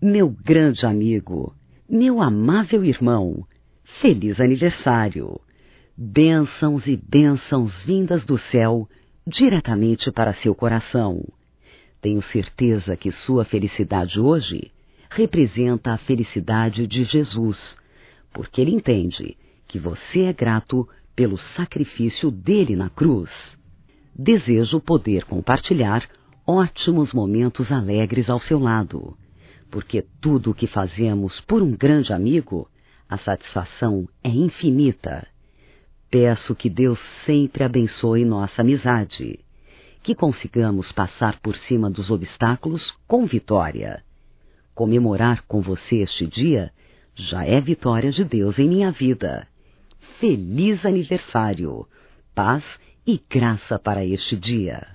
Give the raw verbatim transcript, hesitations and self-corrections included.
Meu grande amigo, meu amável irmão, feliz aniversário! Bênçãos e bênçãos vindas do céu diretamente para seu coração. Tenho certeza que sua felicidade hoje representa a felicidade de Jesus, porque ele entende que você é grato pelo sacrifício dele na cruz. Desejo poder compartilhar ótimos momentos alegres ao seu lado, porque tudo o que fazemos por um grande amigo, a satisfação é infinita. Peço que Deus sempre abençoe nossa amizade, que consigamos passar por cima dos obstáculos com vitória. Comemorar com você este dia já é vitória de Deus em minha vida. Feliz aniversário, paz e graça para este dia.